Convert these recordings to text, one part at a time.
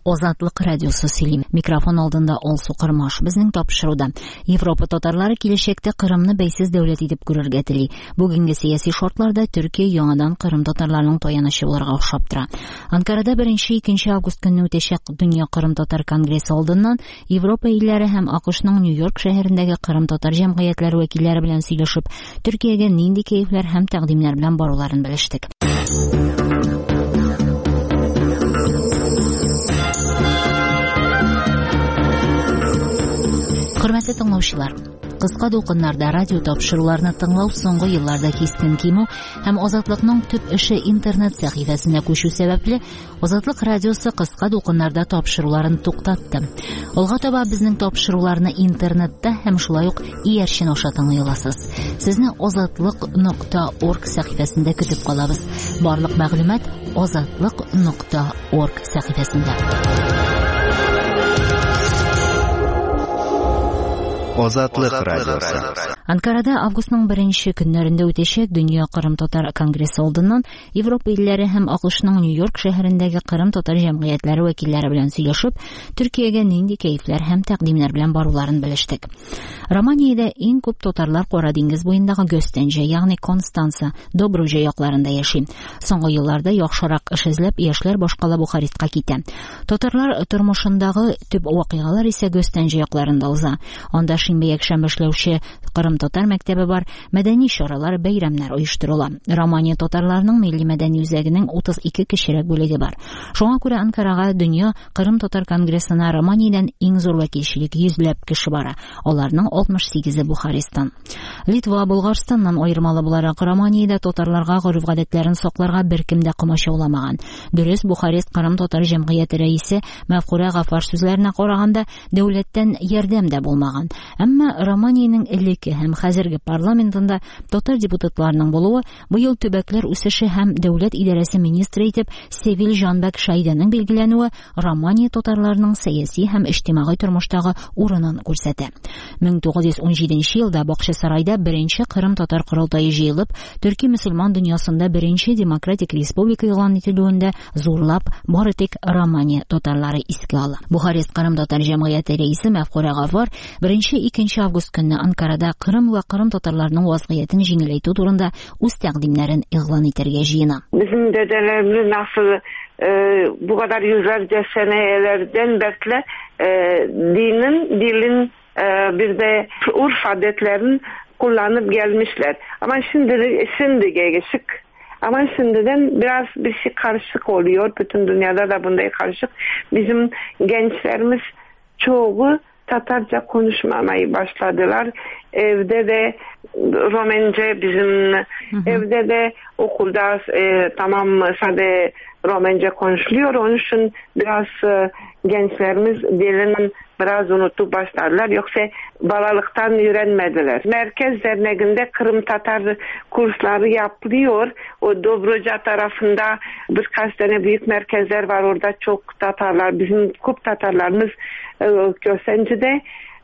Озатлык радиосы сөйлим. Микрофон алдында Олсу Кырмаш. Безнең тапшыруда Европа татарлары киләчәктә Кырымны бәйсез дәүләт итеп күрергә тели. Бүгенге сиясәт шартларда Төркия яңадан Кырым татарларының таянычы булырга охшап тора. Анкарада 1-2 август көнне үтәчәк Дөнья Кырым татар конгрессы алдыннан Европа илләре һәм АКШның Нью-Йорк шәһәрендәге Кырым татар җәмгыятьләре вәкилләре белән сөйләшеп, Төркиягә нинди кәефләр һәм тәкъдимнәр белән баруларын белештек. Хөрмәтле тыңлаучылар, кыска дулкыннарда радио тапшыруларны тыңлау соңгы елларда кискен кимү һәм Азатлыкның төп эше интернет сәхифәсенә күчү сәбәпле Азатлык радиосы кыска дулкыннарда тапшыруларын туктатты. Алга таба безнең тапшыруларны интернетта һәм шулай ук иярчен аша тыңлый аласыз. Сезне azatlык.org сәхифәсендә көтеп калабыз. Барлык мәгълүмат azatlык.org сәхифәсендә. Озатлык радиосы. Анкарада августның 1 көннәрендә үтәчәк Дөнья Кырым татар конгрессы алдыннан Европа илләре һәм АКШның Нью-Йорк шәһәрендәге Кырым татар җәмгыятьләре вәкилләре белән сөйләшеп, Төркиягә нинди кәефләр һәм тәкъдимнәр белән баруларын белештек. Романиядә иң күп татарлар Кара диңгез буендагы Гөстәнҗә, ягъни Констанца, Добружа якларында яши. Соңгы елларда яхшырак эш эзләп яшьләр башкала Бухарестка китә. Татарлар тормышындагы төп вакыйгалар исә Гөстәнҗә якларында уза. Анда шимбә-якшәмбе эшләүче Кырым татар мәктәбе бар, мәдәни чаралар, бәйрәмнәр оештырыла. Романия татарларының милли мәдәни үзәгенең 32 кечерәк бүлеге бар. Шуңа күрә Анкарага Дөнья Кырым татар конгрессына Романиядән иң зур вәкилчелек 100ләп кеше бара. Аларның 68-е Бухарестан. Литва, Булгарстаннан аермалы буларак Романиядә татарларга гореф-гадәтләрен сакларга беркем дә комачауламаган. Дөрес, Бухарест Кырым татар җәмгыяте рәисе Мәфкурә Гафар сүзләренә караганда, дәүләттән ярдәм дә булмаган. Әмма Романиянең элекке һәм хәзерге парламентында татар депутатларының булуы быел төбәкләр үсеше һәм дәүләт идарәсе министры итеп Севил Жанбәк Шайданың билгеләнүе Романия татарларының сәяси һәм иҗтимагый тормыштагы урынын күрсәтә. 1917 елда Бакчасарайда 1-нче Кырым татар корылтайы җыелып, Төрки мөселман дөньясында 1-нче демократик республика игълан ителүендә зурлап бары тик Романия татарлары искә ала. Бухарест Кырым татар җәмгыяте рәисе Мәфкурә Гафар 1-2 август көнне Анкарада Кырым ва Кырым татарларының вазгыятен җиңеләйтү турында үз тәкъдимнәрен игълан итәргә җыена. Bizim dedelerimiz nasıl bu kadar yüzlerce senelerden beri dilin bir de urf adetlerini kullanıp gelmişler. Ama şimdi geçik. Ama şimdiden biraz bir şey karışık oluyor. Bütün dünyada da bunda karışık. Bizim gençlerimiz çoğu Tatarca konuşmamaya başladılar. Evde de Romence bizim evde de okulda tamam sadece Romence konuşuluyor. Onun için biraz gençlerimiz dilinin biraz unutup başladılar. Yoksa balalıktan öğrenmediler. Merkez Derneği'nde Kırım Tatar kursları yapılıyor. O Dobruca tarafında birkaç tane büyük merkezler var. Orada çok Tatarlar, bizim Kup Tatarlarımız Kösenci'de,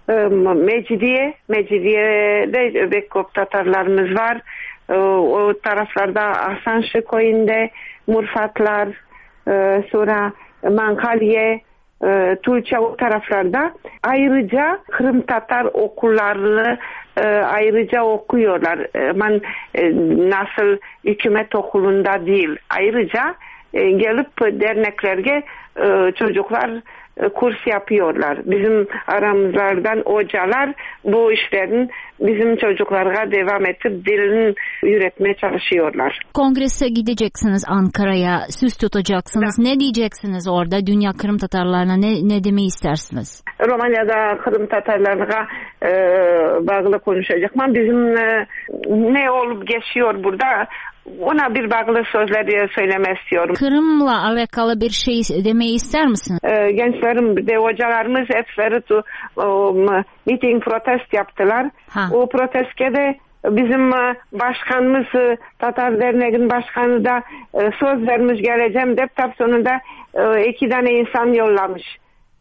Mecidiye'de Bekop Tatarlarımız var. O taraflarda Asanşı Koyun'da Murfatlar, sonra Mankalye, Tulça o taraflarda. Ayrıca Kırım Tatar okullarını ayrıca okuyorlar. Nasıl hükümet okulunda değil. Ayrıca gelip derneklerge çocuklar kurs yapıyorlar. Bizim aramızlardan hocalar bu işlerin bizim çocuklara devam edip dilini üretmeye çalışıyorlar. Kongrese gideceksiniz Ankara'ya, söz tutacaksınız. Ne diyeceksiniz orada? Dünya Kırım Tatarlarına ne demeyi istersiniz? Romanya'da Kırım Tatarlarına bağlı konuşacağım. Bizim ne olup geçiyor burada? Ona bir bağlı sözler söylemek istiyorum. Kırım'la alakalı bir şey demeyi ister misiniz? Gençlerim de hocalarımız hepsleri miting protest yaptılar. O protestte bizim başkanımız Tatar Derneği'nin başkanı da söz vermiş geleceğim deyip sonunda 2 tane insan yollamış.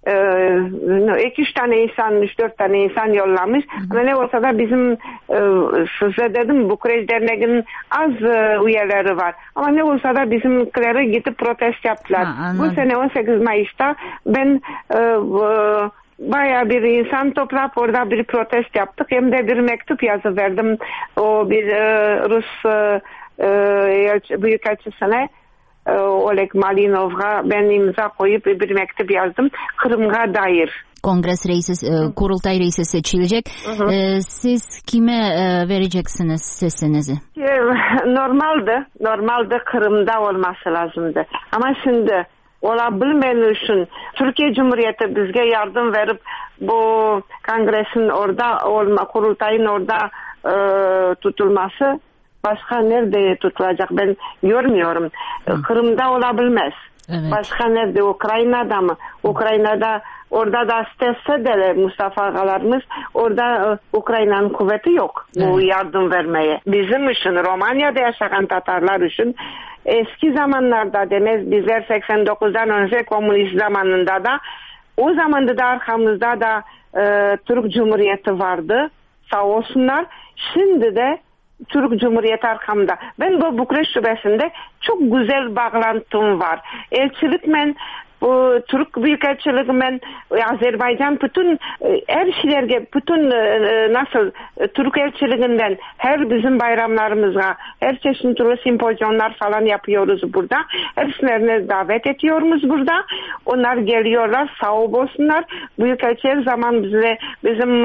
2-3 tane insan, 3-4 tane insan yollamış. Ama ne olsa da bizim size dedim Bukarest Derneği'nin az üyeleri var. Ama ne olsa da bizimkileri gidip protest yaptılar. Bu sene 18 Mayıs'ta ben bayağı bir insan toplayıp orada bir protest yaptık. Hem de bir mektup yazı verdim. O bir Rus büyükelçisine, Oleg Malinov'a ben imza koyup bir mektup yazdım. Kırım'a dair. Kongres reisi, kurultay reisi seçilecek. Siz kime vereceksiniz sesinizi? Normalde Kırım'da olması lazımdı. Ama şimdi olabilmeyen için Türkiye Cumhuriyeti bizge yardım verip bu kongresin orada kurultayın orada tutulması başka nerede tutulacak ben görmüyorum. Kırım'da olabilmez. Evet. Başka nerede? Ukrayna'da mı? Ukrayna'da orada da istese de Mustafa Ağalarımız orada Ukrayna'nın kuvveti yok bu yardım vermeye. Bizim için Romanya'da yaşayan Tatarlar için eski zamanlarda demez bizler 89'dan önce komünist zamanında da o zamanda da arkamızda da Türk Cumhuriyeti vardı. Sağ olsunlar. Şimdi de Türk Cumhuriyeti arkamda. Ben bu Bukarest şubesinde çok güzel bağlantım var. Elçilikmen, bu Türk Büyükelçilikmen, Azerbaycan bütün her şeylerge, bütün nasıl Türk elçiliğinden her bizim bayramlarımıza, her çeşitli simpozyonlar falan yapıyoruz burada. Hepsine davet ediyoruz burada. Onlar geliyorlar, sağ olsunlar. Büyükelçi her zaman bizim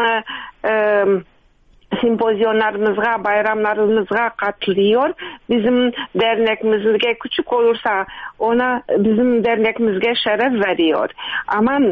simpozyonlarımıza, bayramlarımıza katılıyor. Bizim dernekimizge küçük olursa ona bizim dernekimizge şeref veriyor. Aman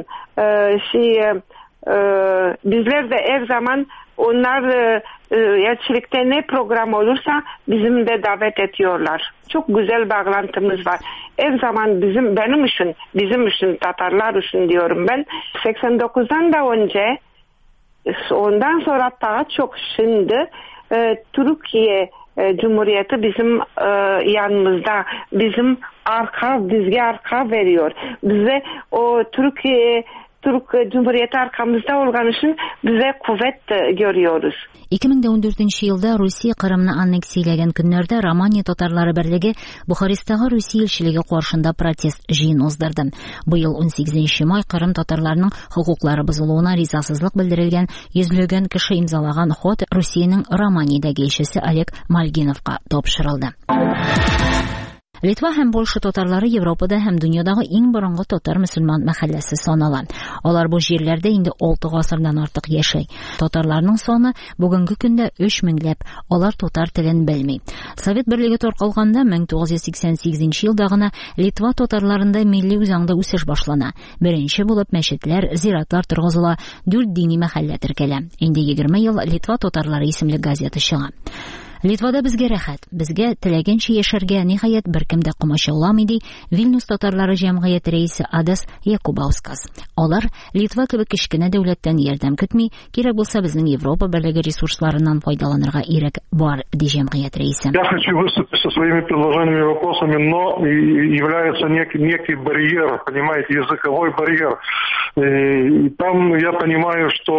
bizler de her zaman onlar elçilikte ne program olursa bizim de davet ediyorlar. Çok güzel bağlantımız var. Her zaman bizim için Tatarlar için diyorum ben. 89'dan da önce ondan sonra daha çok şimdi Türkiye Cumhuriyeti bizim yanımızda, bizim bizge arka veriyor. Bize o Türk Cumhuriyeti arkamızda olan için bize kuvvet görüyoruz. 2014 yılda Rusya Kırım'ı anneksiyelegen günlerde Romanya Tatarları Birliği Bukarest'tagi Rusya elçiligi qarşında protest jiyini uzdurdu. Bu yıl 18 may Kırım Tatarlarının hukuklары buzuluğuna rizasızlık bildirilgen yüzlögen kişi imzalagan xat Rusya'nın Romanya'dagi elçisi Oleg Malginovga topşırıldı. Litva hem Polsha tatarları Yevropada hem dünyadagi eng burungi tatar musulmon mahallasi sanalan. Ular bu yerlarda endi 6 asrdan ortiq yashaydi. Tatarlarning soni bugungi kunda 3000lab. Ular tatar tilini bilmaydi. Sovet birligi tarqalganda 1988 yildagina Litva tatarlarında milliy o'zangda o'sish boshlana. Birinchi bo'lib masjidlar, ziyoratlar turg'izila, 4 diniy mahalla tirkala. Endi 20 yil Litva tatarlari ismli gazeta chiqa. Litvada bizga rahat, bizga tilagancha yasharga nihoyat bir kimda qumasha olamidi Vilnius tatarlari jamg'iyati raisi Adas Yakubauskas. Ular Litva kabi kichkina davlatdan yordam kutmay, kerak bo'lsa bizning Yevropa birligi resurslaridan foydalanirga erk bor, deydi jamg'iyat raisi. Я хочу выступить со своими предложениями и вопросами, но является некий барьер, понимаете, языковой барьер. И там я понимаю, что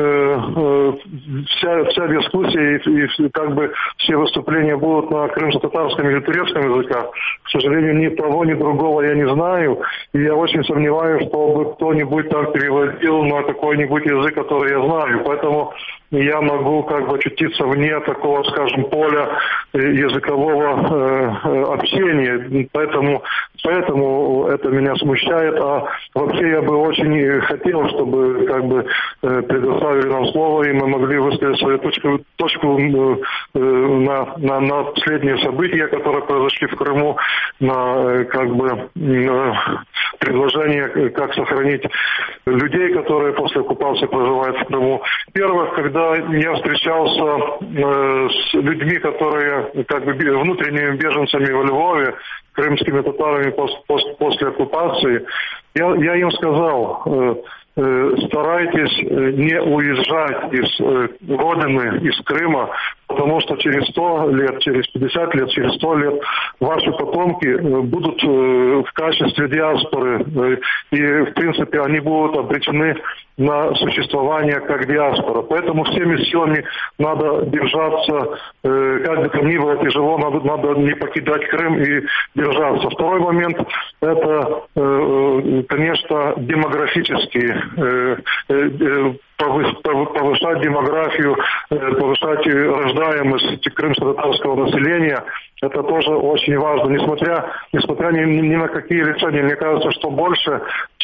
вся дискуссия и как бы все выступления будут на крымско-татарском или турецком языках. К сожалению, ни того, ни другого я не знаю. И я очень сомневаюсь, чтобы кто-нибудь так переводил на какой-нибудь язык, который я знаю. Поэтому я могу как бы очутиться вне такого, скажем, поля языкового общения. Поэтому это меня смущает. А вообще я бы очень хотел, чтобы как бы предоставили нам слово, и мы могли высказать свою точку на последние события, которые произошли в Крыму, на как бы предложение, как сохранить людей, которые после оккупации проживают в Крыму. Первое, когда я встречался с людьми, которые как бы внутренними беженцами во Львове, крымскими татарами после оккупации, я им сказал: старайтесь не уезжать из родины, из Крыма, потому что через 100 лет, через 50 лет, через 100 лет ваши потомки будут в качестве диаспоры, и, в принципе, они будут обречены на существование как диаспора. Поэтому всеми силами надо держаться, как бы то ни было тяжело, надо не покидать Крым и держаться. Второй момент – это, конечно, демографический, повышать демографию, повышать рождаемость крымско-татарского населения. Это тоже очень важно, несмотря ни на какие решения. Мне кажется, что больше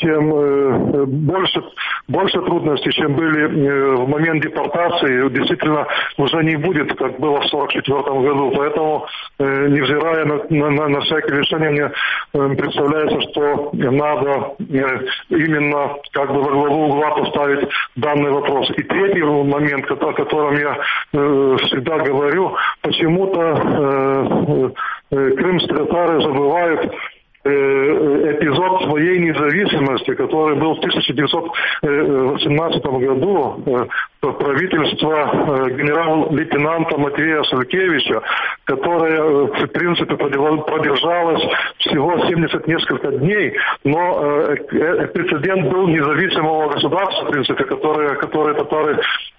трудностей, чем были в момент депортации, действительно уже не будет, как было в 1944 году. Поэтому, невзирая на всякие решения, мне представляется, что надо именно как бы во главу угла поставить данный вопрос. И третий момент, о котором я всегда говорю, почему-то крымские татары забывают эпизод своей независимости, который был в 1918 году, правительство генерал-лейтенанта Матвея Салькевича, которое, в принципе, продержалось всего 70 несколько дней, но прецедент был независимого государства, в принципе, которое татары,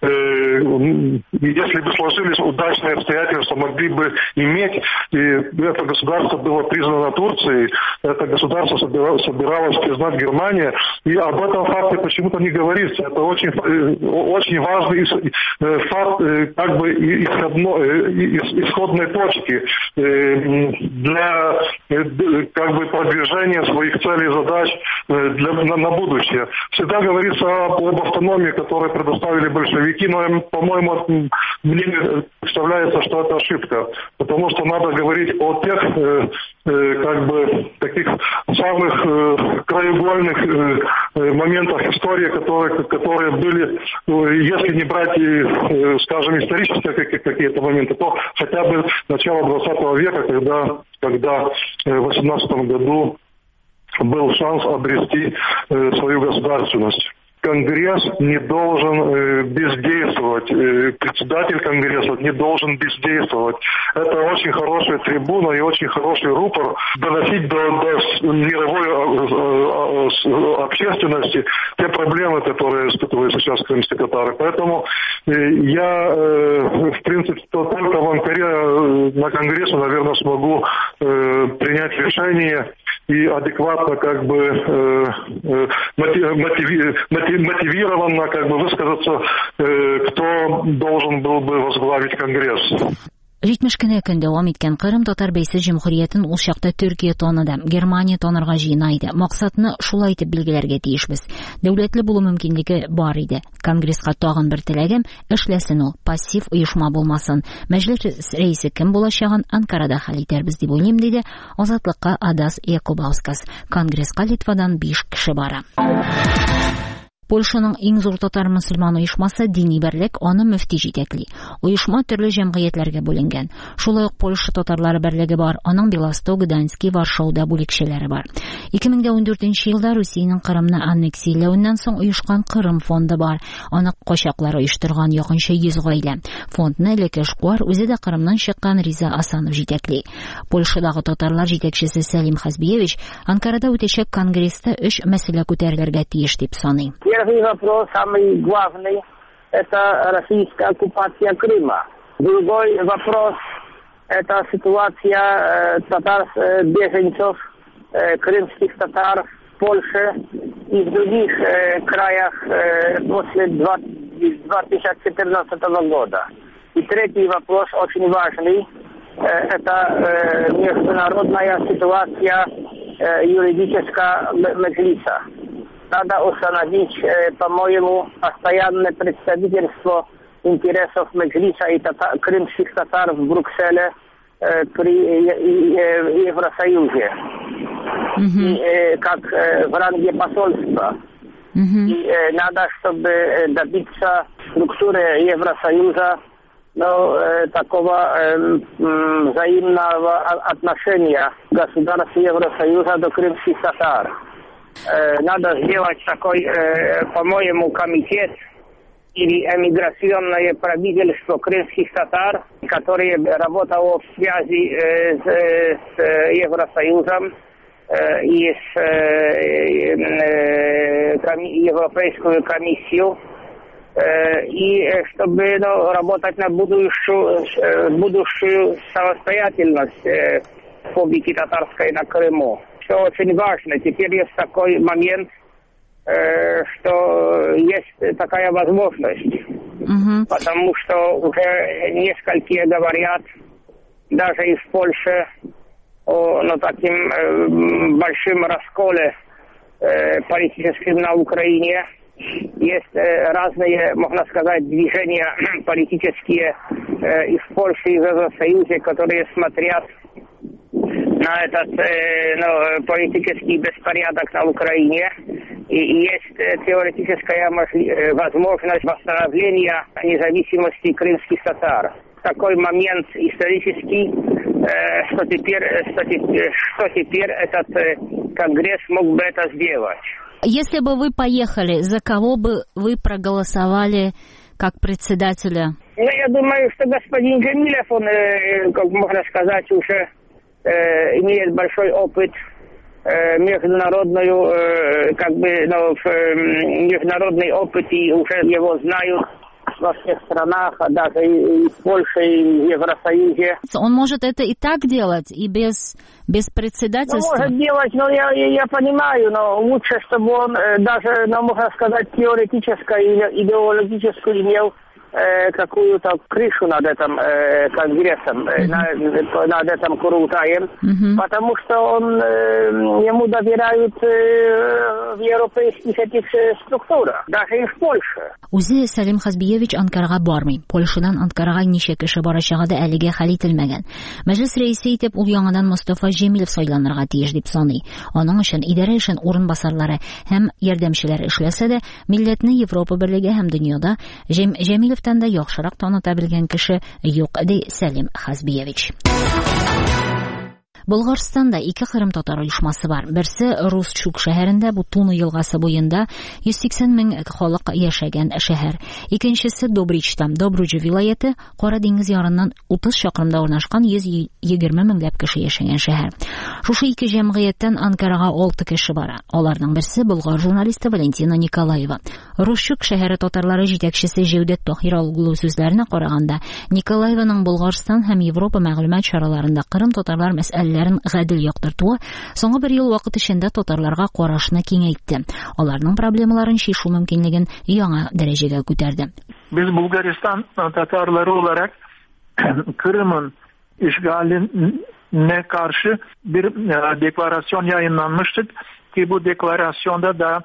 если бы сложились удачные обстоятельства, могли бы иметь, и это государство было признано Турцией, это государство собиралось признать Германия, и об этом факте почему-то не говорится. Это очень важный факт, как бы исходной точки для как бы продвижения своих целей и задач на будущее. Всегда говорится об автономии, которую предоставили большевики, но, по-моему, мне представляется, что это ошибка, потому что надо говорить о тех как бы таких самых краеугольных моментах истории, которые были, если не брать, скажем, исторические какие-то моменты, то хотя бы начало 20 века, когда в 18 году был шанс обрести свою государственность. Конгресс не должен бездействовать, председатель Конгресса не должен бездействовать. Это очень хорошая трибуна и очень хороший рупор доносить до мировой общественности те проблемы, которые испытывают сейчас крымские татары. Поэтому я, в принципе, только в Анкаре на Конгрессе, наверное, смогу принять решение и адекватно как бы мотивированно как бы высказаться, кто должен был бы возглавить Конгресс. 70 кенә көн дәвам иткән Кырым татар бәйсез җумһуриятен ул чакта Төркия таныды, Германия танырга җыена иде. Максатны шулай итеп билгеләргә тиешбез. Дәүләтле булу мөмкинлеге бар иде. Конгресска тагын бер теләгем эшләсен ул, пассив оешма булмасын. Мәҗлес рәисе кем булачагын Анкарада хәл итәрбез дип уйлыйм, диде Азатлыкка Адас Якубаускас. Конгресска Литвадан 5 кеше бара. Польшаның иң зур татар-мөселман оешмасы Дини берлек, аны мөфти җитәкли. Оешма төрле җәмгыятьләргә бүленгән. Шулай ук Польша татарлары берлеге бар, аның Белосток, Гданьский, Варшауда бүлекчәләре бар. 2014 елда Русиянең Кырымны аннексияләүеннән соң оешкан Кырым фонды бар. Аны качаклар оештырган якынча 100 гаилә. Фондны Лекешкуар үзе дә Кырымнан чыккан Риза Асанов җитәкли. Польшадагы татарлар җитәкчесе Сәлим Хазбиевич Анкарада үтәчәк конгресста 3 мәсьәлә күтәрелергә тиеш дип саный. Первый вопрос, самый главный, это российская оккупация Крыма. Другой вопрос, это ситуация беженцев, крымских татар в Польше и в других краях после 2014 года. И третий вопрос, очень важный, это международная ситуация юридическая Меджлиса. Надо установить, по-моему, постоянное представительство интересов Меджлиса и крымских татар в Брюсселе при Евросоюзе, и, как в ранге посольства. И надо, чтобы добиться структуры Евросоюза, такого взаимного отношения государств Евросоюза до крымских татар. Надо сделать такой, по-моему, комитет или эмиграционное правительство крымских татар, которое работало в связи с Евросоюзом и с Европейскую комиссию, и чтобы работать на будущую самостоятельность Республики Татарской на Крыму. Что очень важно, теперь есть такой момент, что есть такая возможность, потому что уже несколько говорят, даже из Польши, о таким большим расколе политическим на Украине. Есть разные, можно сказать, движения политические и в Польше, и в Евросоюзе, которые смотрят на этот политический беспорядок на Украине. И есть теоретическая возможность восстановления независимости крымских татар. Такой момент исторический, что теперь этот Конгресс мог бы это сделать. Если бы вы поехали, за кого бы вы проголосовали как председателя? Я думаю, что господин Джемилев, он, как можно сказать, уже имеет большой опыт международный опыт, и уже его знают во всех странах, даже и в Польше, и в Евросоюзе. Он может это и так делать, и без председательства? Может делать, но я понимаю, но лучше, чтобы он даже, можно сказать, теоретически или идеологически имел какую-то крышу над этим конгрессом, над этим Курултаем, потому что ему доверяют в европейских этих структурах, даже и в Польше. Үзе Сәлим Хазбиевич Анкарага бармый. Польшадан Анкарага ничә кеше барачагы да әлегә хәл ителмәгән. Мәҗлес рәисе итеп ул яңадан Мустафа Җәмилев сайланырга тиеш дип саный. Аның өчен идарә эшен урынбасарлары һәм ярдәмчеләре эшләсә дә, милләтне Европа берлеге һәм дөньяда Җәмилевтән дә яхшырак таныта белгән кеше юк, ди Сәлим Хазбиевич. Болгарстанда 2 кырым татар оешмасы бар. Берсе Русчук шәһәрендә, бу Туны елгасы буенда 180 мең халык яшәгән шәһәр. Икенчесе Добричта, Добруҗа вилаяты, Кара диңгез ярыннан 30 чакрымда урнашкан 120 меңләп кеше яшәгән шәһәр. Шушы 2 җәмгыятьтән Анкарага 6 кеше бара. Аларның берсе болгар журналисты Валентина Николаева. Русчук шәһәре татарлары җитәкчесе Җәүдәт Таһир Алгулу сүзләренә караганда, Николаеваның Болгарстан һәм Европа мәгълүмат чараларында кырым татарлар мәсьәләләрен гадел яктыртуы соңгы 1 ел вакыт эчендә татарларга карашны киңәйтте. Аларның проблемаларын чишү мөмкинлеген яңа дәрәҗәгә күтәрде. Biz Bulgaristan Tatarları olarak Kırım'ın işgaline karşı bir deklarasyon yayınlanmıştık ki bu deklarasyonda da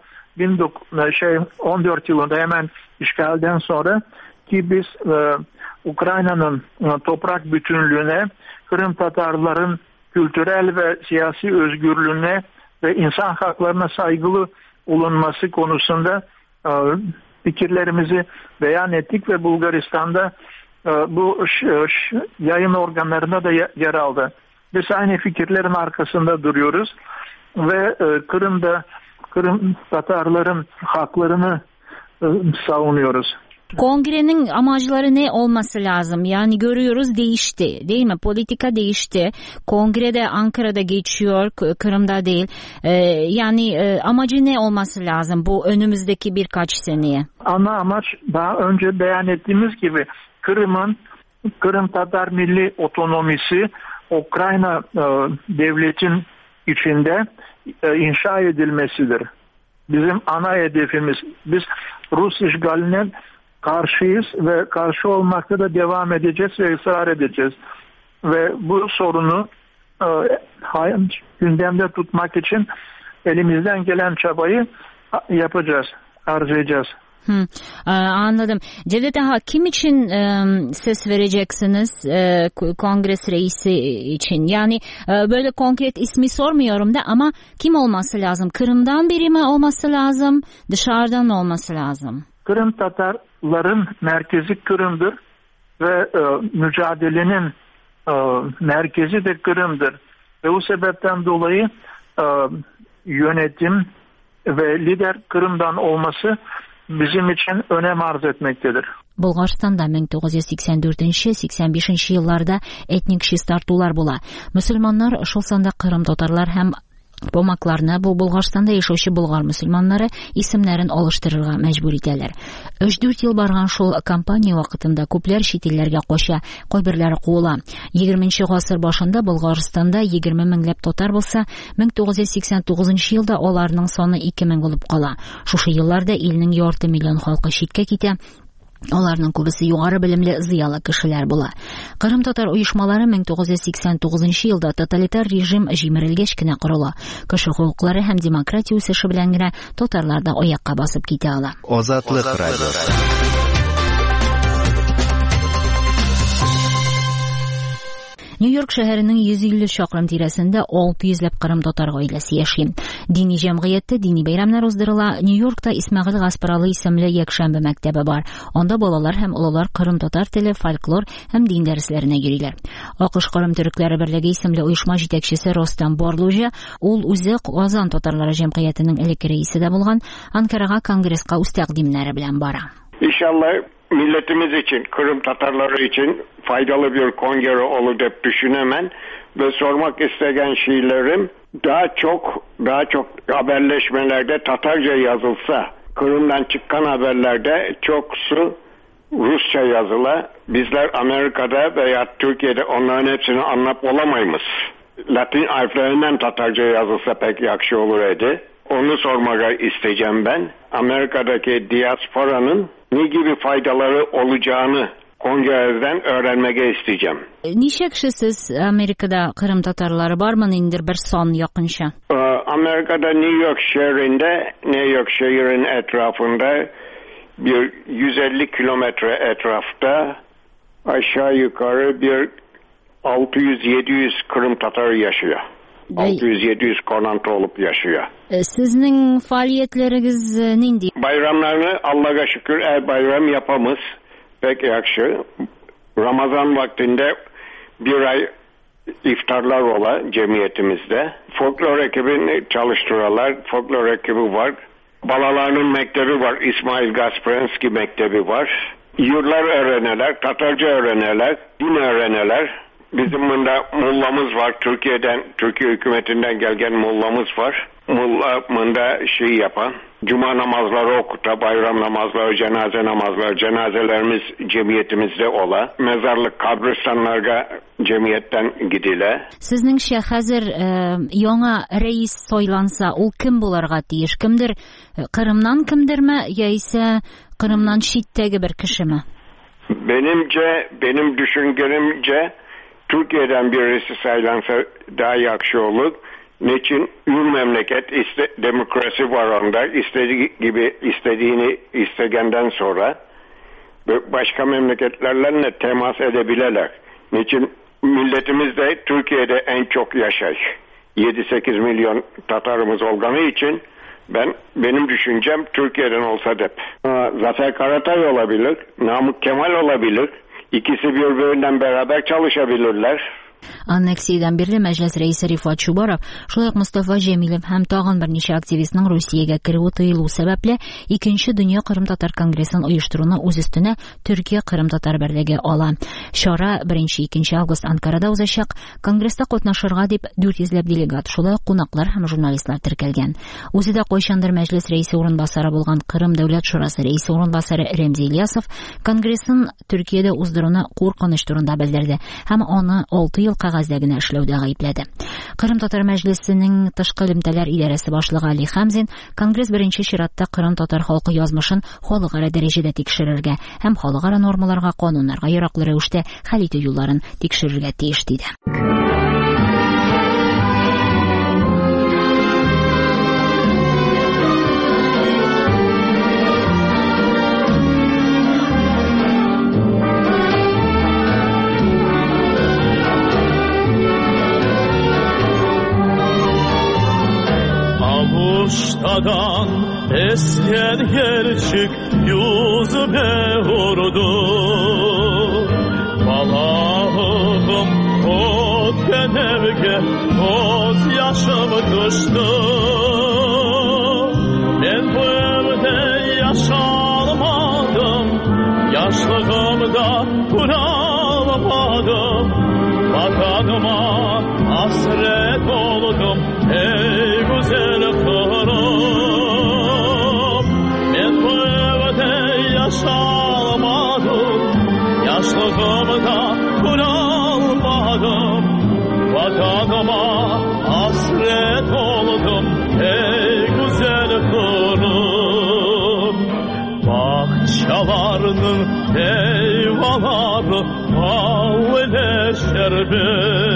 14 yılında hemen işgalden sonra ki biz Ukrayna'nın toprak bütünlüğüne, Kırım Tatarların kültürel ve siyasi özgürlüğüne ve insan haklarına saygılı olunması konusunda fikirlerimizi beyan ettik ve Bulgaristan'da bu yayın organlarında da yer aldı. Biz aynı fikirlerin arkasında duruyoruz ve Kırım Tatarların haklarını savunuyoruz. Kongrenin amacları ne olması lazım? Yani görüyoruz değişti, değil mi? Politika değişti. Kongrede Ankara'da geçiyor, Kırım'da değil. Yani amacı ne olması lazım bu önümüzdeki birkaç seneye? Ana amaç daha önce beyan ettiğimiz gibi Kırım Tatar Milli Otonomisi Ukrayna devletin içinde inşa edilmesidir. Bizim ana hedefimiz. Biz Rus işgaline karşıyız ve karşı olmakta da devam edeceğiz ve ısrar edeceğiz. Ve bu sorunu gündemde tutmak için elimizden gelen çabayı yapacağız, harcayacağız. Anladım. Cevdet Ağa, kim için ses vereceksiniz kongres reisi için? Yani böyle konkret ismi sormuyorum da ama kim olması lazım? Kırım'dan biri mi olması lazım? Dışarıdan mı olması lazım? Kırım Tatarların merkezi Kırım'dır ve mücadelenin merkezi de Kırım'dır. Ve bu sebepten dolayı yönetim ve lider Kırım'dan olması bizim için önem arz etmektedir. Bulgaristanda 1984-85 yıllarda etnik çistartуулар була. Müslümanlar шул санда кырым татарлар һәм Помакларны бу Булгарстанда яшәүче болгар мөселманнары исемнәрен алыштырырга мәҗбүр итәләр. 3-4 ел барган шул кампания вакытында күпләр чит илләргә кача, кайберләре куыла. 20нче гасыр башында Булгарстанда 20 меңләп татар булса, 1989 елда аларның саны 2000 булып кала. Шушы елларда илнең ярты миллион халкы читкә китә. Аларның күбесе югары белемле зыялы кешеләр була. Кырым татар оешмалары 1989 елда тоталитар режим җимерелгәч кенә корыла. Кеше хукуклары һәм демократия үсеше белән генә татарлар да аякка басып китә ала. Азатлык радиосы. Нью-Йорк шәһәренең 150 чакрым тирәсендә 600ләп кырым татар гаиләсе яши. Дини җәмгыятьтә дини бәйрәмнәр уздырыла. Нью-Йоркта Исмәгыйль Гаспаралы исемле якшәмбе мәктәбе бар. Анда балалар һәм олылар кырым татар теле, фольклор һәм дин дәресләренә йөриләр. АКШ Кырым төрекләре берлеге исемле оешма җитәкчесе Ростам Борлужа, ул үзе Казан татарлары җәмгыятенең элекке рәисе дә булган, Анкарага конгресска үз тәкъдимнәре белән бара. İnşallah milletimiz için, Kırım Tatarları için faydalı bir kongre olur diye düşünemem ve sormak isteyen şeylerim daha çok haberleşmelerde Tatarca yazılsa, Kırım'dan çıkan haberlerde çoksu Rusça yazıla. Bizler Amerika'da veya Türkiye'de onların hepsini anlayıp olamayız. Latin harflerinden Tatarca yazılsa pek yakşı olur idi. Onu sormak isteyeceğim ben. Amerika'daki diasporanın ne gibi faydaları olacağını kongreden öğrenmek isteyeceğim. Ничек siz Amerika'da Kırım tatarları var mı indir bir son yakınşa? Amerika'da New York şehrin etrafında bir 150 kilometre etrafta aşağı yukarı bir 600-700 Kırım Tatarı yaşıyor. 600-700 konantı olup yaşıyor. Sizin faaliyetleriniz nindi? Bayramlarını Allah'a şükür bayram yapamız. Pek yakşı. Ramazan vaktinde bir ay iftarlar ola cemiyetimizde. Folklor ekibini çalıştırıyorlar. Folklor ekibi var. Balalarının mektebi var. İsmail Gasparenski mektebi var. Yurtlar öğrenerler, Tatarca öğrenerler, din öğrenerler. Bizim bunda mullamız var. Türkiye hükümetinden gelgen mullamız var. Mulla bunda yapan, cuma namazları okuta, bayram namazları, cenaze namazları, cenazelerimiz cemiyetimizde ola. Mezarlık, kabristanlarga cemiyetten gidile. Sizningçe hazır яңа reis soylansa, ул kim bularga tiyiş? Kimdir? Kırımdan kimdirmi? Yaisa Kırımdan çitteki bir kişi mi? Benim düşüncelerimce Türkiye'den birisi saylansa daha yakşı olur. Niçin? Ür memleket demokrasi var onda. İstediğini istegenden sonra başka memleketlerle temas edebilirler. Niçin? Milletimiz de Türkiye'de en çok yaşar. 7-8 milyon Tatarımız olduğu için benim düşüncem Türkiye'den olsa dep. Zafer Karatay olabilir, Namık Kemal olabilir. İkisi birbirinden beraber çalışabilirler. Аннексиядән бирле мәҗлес рәисе Рифат Чубаров, шулай ук Мустафа Җәмилев һәм тагын берничә активистның Русиягә керүе тыелу сәбәпле 2нче дөнья Кырым-Татар конгрессын оештыруны үз өстенә Төркия Кырым-Татар берлеге ала. Чара 1-2 август Анкарада узачак. Конгресста катнашырга дип 400ләп делегат, шулай ук кунаклар һәм журналистлар теркәлгән. Үзе дә кайчандыр мәҗлес рәисе урынбасары булган Кырым дәүләт шурасы рәисе урынбасары Ремзи Ильясов конгрессын Төркиядә уздыруны куркыныч турында белдерде һәм аны 6 ел кәгазьдә генә эшләүдә гаепләде. Кырым Татар мәҗлесенең тышкы элемтәләр идарәсе башлыгы Али Хәмзин конгресс беренче чиратта Кырым Татар халкы язмышын халыкара дәрәҗәдә тикшерергә һәм халыкара нормаларга, кануннарга яраклы рәвештә хәл итү юлларын тикшерергә тиеш диде. Avuştadan esen gerçek yüzüme vurdu. Balağım otken evge ot yaşım düştü. Ben bu evde yaşam yaşamda kuralamadım. Vatanıma hasret oldum ey güzel kırım. Ben bu evde yaşamadım, yaşlığımda kuralmadım. Vatanıma hasret oldum ey güzel kırım. Bahçalarının meyveleri ağleşer be.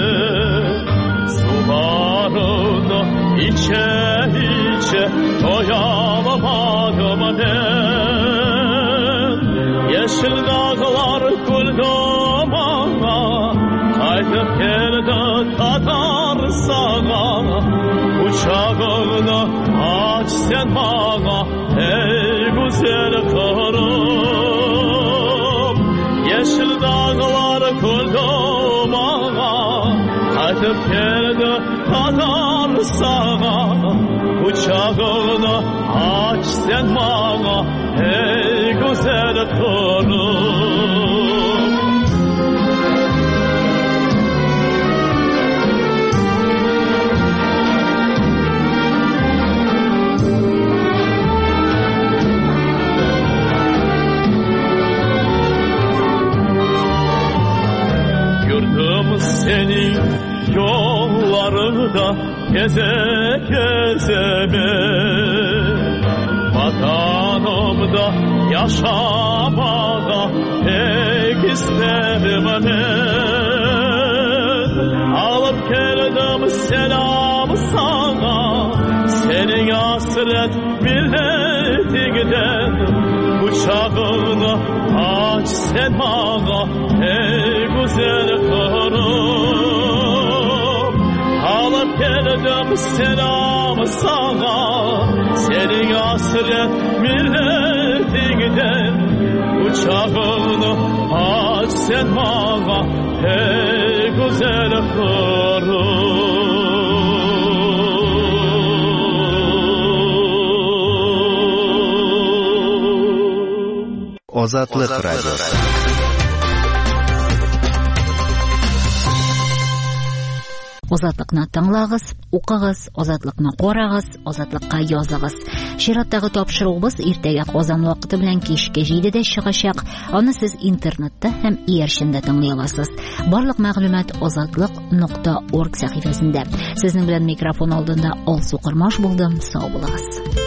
Sularını içe içe doyalamadım ben. Yeşil dağlar gül domana, kaytıp geldi Tatar sana. Uçağını aç sen bana ey güzel kırım. Yeşil dağlar gül domana, kaytıp geldi Tatar sana. Uçağını aç sen bana ey güzel kırım. Senin yollarında geze gezeme, vatanımda yaşamada pek isterim ben. Alıp geldim selam sana, senin hasret milletinden. Uçağını aç sen bana ey güzel kırım. Alıp geldim selam sana, senin hasret milletinden. Uçağını aç sen bana ey güzel kırım. Ozatlık Radyosu. Озатлыкны тыңлагыз, укыгыз, озатлыкны карагыз, озатлыкка языгыз. Шираттагы тапшыруыбыз иртәгә Казан вакыты белән кичке 7дә чыгачак. Аны сез интернетта һәм иярчендә тыңлый аласыз. Барлык мәгълүмат ozatlyk.org сәхифәсендә. Сезнең белән микрофон алдында Алсу Кырмаш булдым. Сау булыгыз.